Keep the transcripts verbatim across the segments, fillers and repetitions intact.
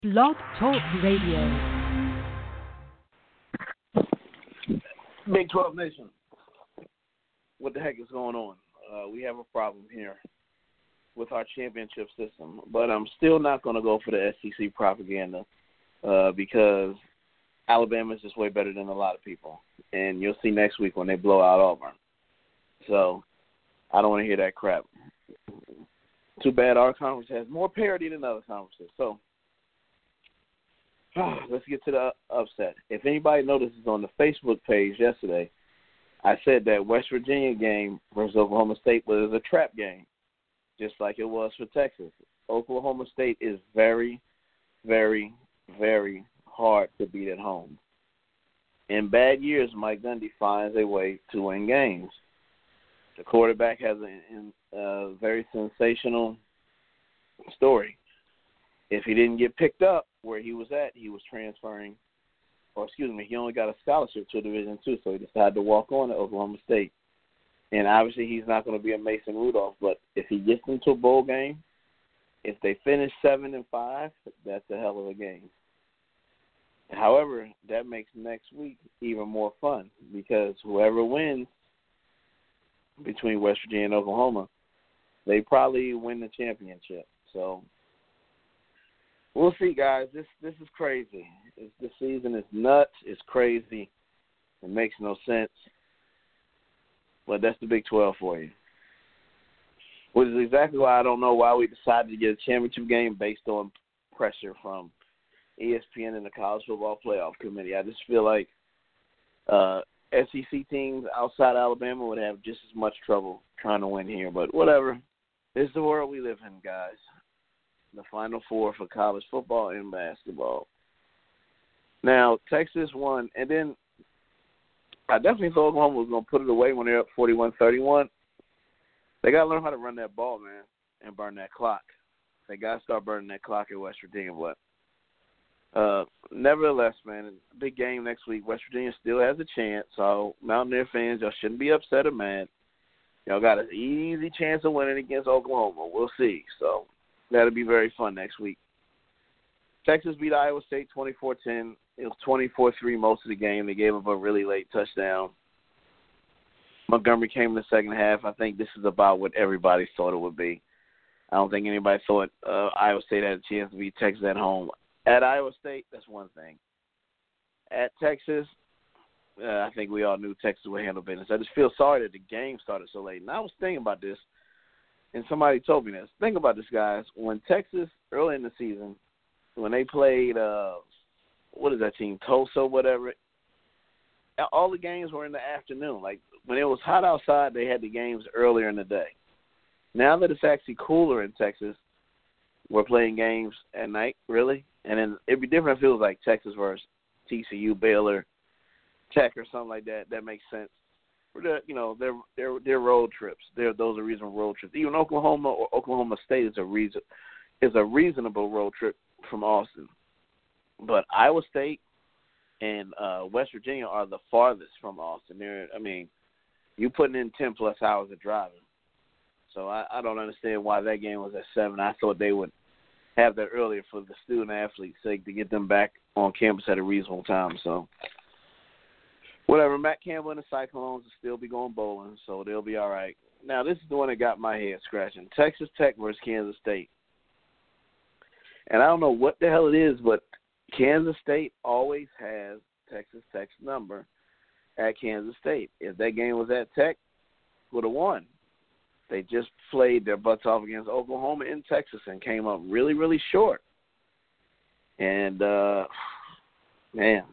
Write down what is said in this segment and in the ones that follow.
Blog Talk Radio. Big twelve Nation, what the heck is going on? Uh, we have a problem here with our championship system, but I'm still not going to go for the S E C propaganda uh, because Alabama is just way better than a lot of people, and you'll see next week when they blow out Auburn. So I don't want to hear that crap. Too bad our conference has more parity than other conferences. So let's get to the upset. If anybody notices on the Facebook page yesterday, I said that West Virginia game versus Oklahoma State was a trap game, just like it was for Texas. Oklahoma State is very, very, very hard to beat at home. In bad years, Mike Gundy finds a way to win games. The quarterback has a, a very sensational story. If he didn't get picked up where he was at, he was transferring, or excuse me, he only got a scholarship to Division two, so he decided to walk on to Oklahoma State. And obviously he's not going to be a Mason Rudolph, but if he gets into a bowl game, if they finish seven and five, that's a hell of a game. However, that makes next week even more fun because whoever wins between West Virginia and Oklahoma, they probably win the championship. So we'll see, guys. This this is crazy. It's, this season is nuts. It's crazy. It makes no sense. But that's the Big twelve for you. Which is exactly why I don't know why we decided to get a championship game based on pressure from E S P N and the College Football Playoff Committee. I just feel like uh, S E C teams outside Alabama would have just as much trouble trying to win here. But whatever. This is the world we live in, guys. The Final Four for college football and basketball. Now, Texas won, and then I definitely thought Oklahoma was going to put it away when they're up forty-one thirty-one. They got to learn how to run that ball, man, and burn that clock. They got to start burning that clock at West Virginia. But uh, nevertheless, man, big game next week. West Virginia still has a chance. So, Mountaineer fans, y'all shouldn't be upset or mad. Y'all got an easy chance of winning against Oklahoma. We'll see. So, that'll be very fun next week. Texas beat Iowa State twenty-four ten. It was twenty-four three most of the game. They gave up a really late touchdown. Montgomery came in the second half. I think this is about what everybody thought it would be. I don't think anybody thought uh, Iowa State had a chance to beat Texas at home. At Iowa State, that's one thing. At Texas, uh, I think we all knew Texas would handle business. I just feel sorry that the game started so late. And I was thinking about this, and somebody told me this. Think about this, guys. When Texas, early in the season, when they played, uh, what is that team, Tulsa or whatever, all the games were in the afternoon. Like, when it was hot outside, they had the games earlier in the day. Now that it's actually cooler in Texas, we're playing games at night, really? And then it'd be different if it was like Texas versus T C U, Baylor, Tech, or something like that. That makes sense. They're, you know, they're, they're, they're road trips. They're, those are reasonable road trips. Even Oklahoma or Oklahoma State is a reason is a reasonable road trip from Austin. But Iowa State and uh, West Virginia are the farthest from Austin. They're, I mean, you putting in ten plus hours of driving. So I, I don't understand why that game was at seven. I thought they would have that earlier for the student athletes' sake to get them back on campus at a reasonable time. So whatever. Matt Campbell and the Cyclones will still be going bowling, so they'll be all right. Now, this is the one that got my head scratching. Texas Tech versus Kansas State. And I don't know what the hell it is, but Kansas State always has Texas Tech's number at Kansas State. If that game was at Tech, would have won. They just played their butts off against Oklahoma in Texas and came up really, really short. And, uh, man,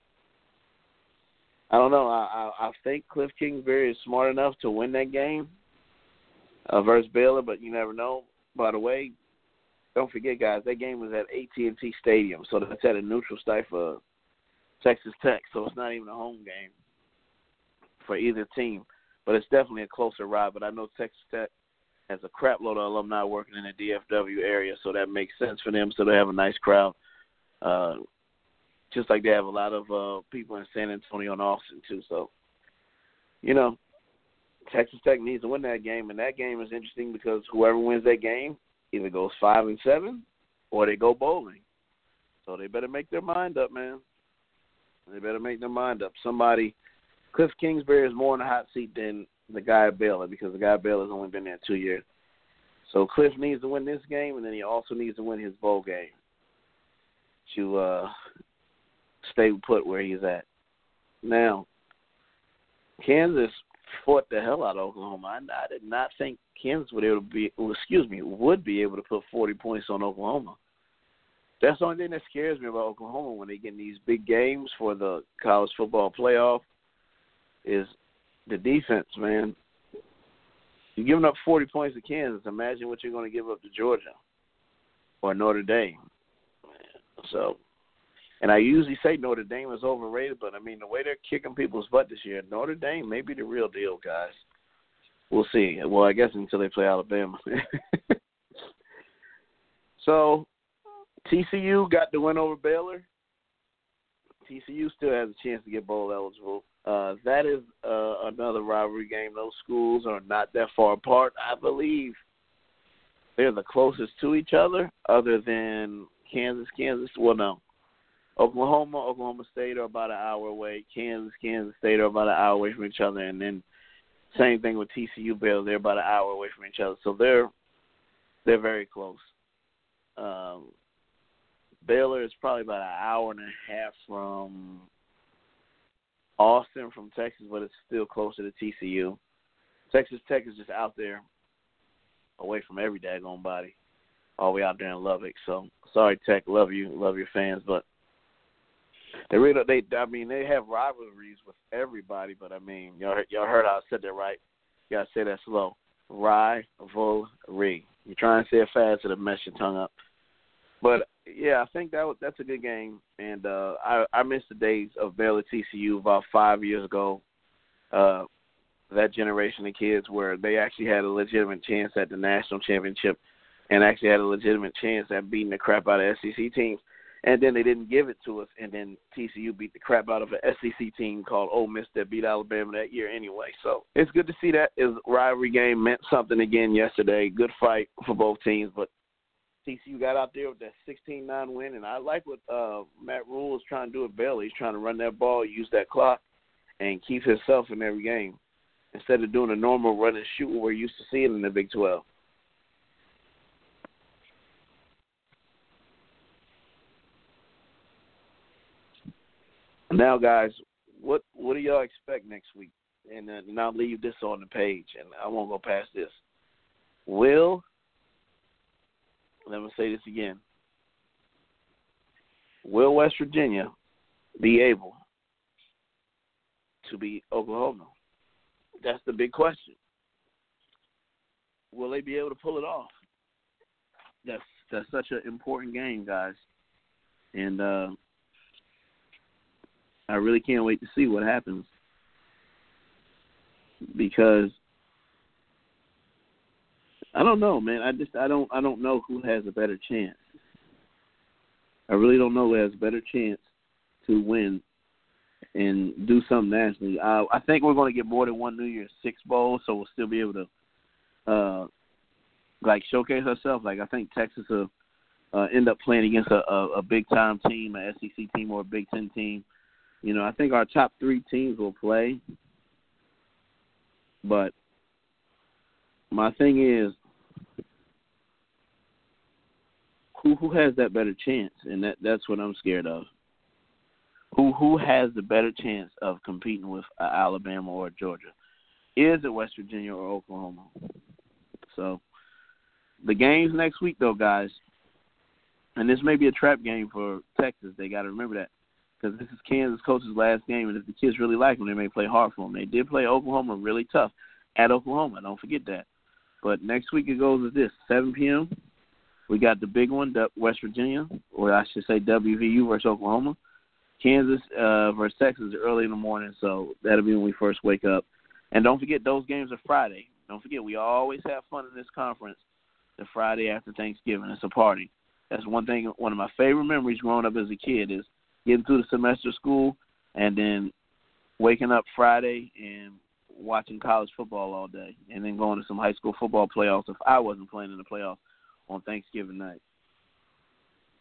I don't know. I, I, I think Cliff Kingsbury is smart enough to win that game uh, versus Baylor, but you never know. By the way, don't forget, guys, that game was at A T and T Stadium, so that's at a neutral site for Texas Tech, so it's not even a home game for either team. But it's definitely a closer ride. But I know Texas Tech has a crap load of alumni working in the D F W area, so that makes sense for them, so they have a nice crowd. Uh, just like they have a lot of uh, people in San Antonio and Austin, too. So, you know, Texas Tech needs to win that game, and that game is interesting because whoever wins that game either goes five and seven or they go bowling. So they better make their mind up, man. They better make their mind up. Somebody, Cliff Kingsbury is more in the hot seat than the guy at Baylor because the guy at Baylor has only been there two years. So Cliff needs to win this game, and then he also needs to win his bowl game to uh, stay put where he's at. Now, Kansas fought the hell out of Oklahoma. I, I did not think Kansas would able to be, well, excuse me, would be able to put forty points on Oklahoma. That's the only thing that scares me about Oklahoma when they get in these big games for the college football playoff is the defense, man. You're giving up forty points to Kansas. Imagine what you're going to give up to Georgia or Notre Dame. So, and I usually say Notre Dame is overrated, but, I mean, the way they're kicking people's butt this year, Notre Dame may be the real deal, guys. We'll see. Well, I guess until they play Alabama. So, T C U got the win over Baylor. T C U still has a chance to get bowl eligible. Uh, that is uh, another rivalry game. Those schools are not that far apart. I believe they're the closest to each other other than Kansas, Kansas. Well, no. Oklahoma, Oklahoma State are about an hour away. Kansas, Kansas State are about an hour away from each other. And then same thing with T C U, Baylor. They're about an hour away from each other. So they're they're very close. Um, Baylor is probably about an hour and a half from Austin, from Texas, but it's still closer to T C U. Texas Tech is just out there, away from every daggone body, all the way out there in Lubbock. So sorry, Tech, love you, love your fans, but they really, they, I mean, they have rivalries with everybody. But I mean, y'all, y'all heard how I said that right? You gotta say that slow. Rivalry. You're trying to say it fast, it'll mess your tongue up. But, yeah, I think that was, that's a good game. And uh, I, I miss the days of Baylor T C U about five years ago, uh, that generation of kids where they actually had a legitimate chance at the national championship and actually had a legitimate chance at beating the crap out of S E C teams. And then they didn't give it to us, and then T C U beat the crap out of an S E C team called Ole Miss that beat Alabama that year anyway. So it's good to see that. His rivalry game meant something again yesterday. Good fight for both teams, but T C U got out there with that sixteen nine win, and I like what uh, Matt Rule is trying to do at Baylor. He's trying to run that ball, use that clock, and keep himself in every game instead of doing a normal run and shoot we're used to seeing in the Big twelve. Now, guys, what what do y'all expect next week? And, uh, and I'll leave this on the page, and I won't go past this. Will, let me say this again, will West Virginia be able to beat Oklahoma? That's the big question. Will they be able to pull it off? That's that's such an important game, guys. And uh, I really can't wait to see what happens because I don't know, man. I just I don't I don't know who has a better chance. I really don't know who has a better chance to win and do something nationally. Uh, I think we're going to get more than one New Year's Six bowl, so we'll still be able to uh, like showcase ourselves. Like I think Texas will uh, end up playing against a, a, a big time team, an S E C team or a Big Ten team. You know, I think our top three teams will play. But my thing is, who who has that better chance? And that, that's what I'm scared of. Who who has the better chance of competing with uh, Alabama or Georgia? Is it West Virginia or Oklahoma? So the games next week, though, guys, and this may be a trap game for Texas. They got to remember that. Because this is Kansas coach's last game, and if the kids really like them, they may play hard for them. They did play Oklahoma really tough at Oklahoma. Don't forget that. But next week it goes with this, seven p.m. We got the big one, West Virginia, or I should say W V U versus Oklahoma. Kansas uh, versus Texas early in the morning, so that'll be when we first wake up. And don't forget, those games are Friday. Don't forget, we always have fun in this conference the Friday after Thanksgiving. It's a party. That's one thing, one of my favorite memories growing up as a kid is getting through the semester of school and then waking up Friday and watching college football all day and then going to some high school football playoffs if I wasn't playing in the playoffs on Thanksgiving night.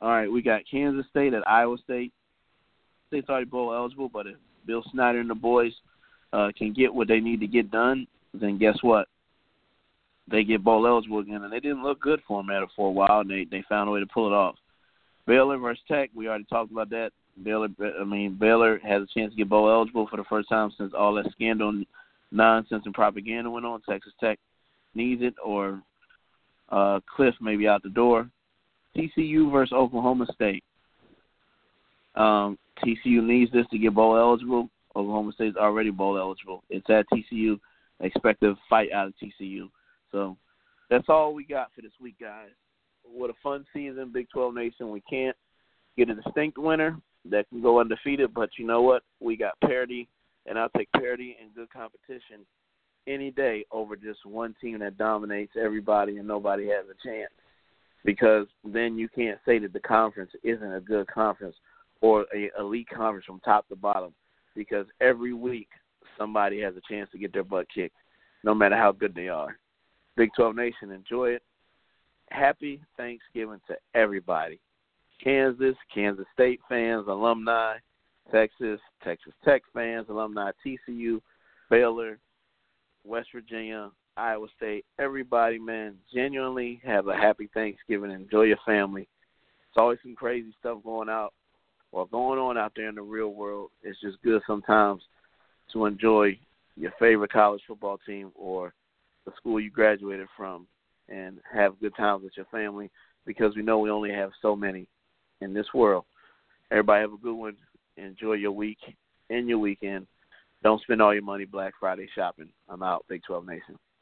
All right, we got Kansas State at Iowa State. State's already bowl eligible, but if Bill Snyder and the boys uh, can get what they need to get done, then guess what? They get bowl eligible again, and they didn't look good for them at it for a while, and they, they found a way to pull it off. Baylor versus Tech, we already talked about that. Baylor, I mean, Baylor has a chance to get bowl eligible for the first time since all that scandal, nonsense, and propaganda went on. Texas Tech needs it, or uh, Cliff may be out the door. T C U versus Oklahoma State. Um, T C U needs this to get bowl eligible. Oklahoma State's already bowl eligible. It's at T C U. Expect a fight out of T C U. So that's all we got for this week, guys. What a fun season, Big twelve Nation. We can't get a distinct winner that can go undefeated, but you know what? We got parity, and I'll take parity and good competition any day over just one team that dominates everybody and nobody has a chance, because then you can't say that the conference isn't a good conference or a elite conference from top to bottom, because every week somebody has a chance to get their butt kicked, no matter how good they are. Big twelve Nation, enjoy it. Happy Thanksgiving to everybody. Kansas, Kansas State fans, alumni, Texas, Texas Tech fans, alumni, T C U, Baylor, West Virginia, Iowa State, everybody, man, genuinely have a happy Thanksgiving. Enjoy your family. It's always some crazy stuff going out or going on out there in the real world. It's just good sometimes to enjoy your favorite college football team or the school you graduated from and have good times with your family, because we know we only have so many in this world. Everybody have a good one. Enjoy your week and your weekend. Don't spend all your money Black Friday shopping. I'm out, Big twelve Nation.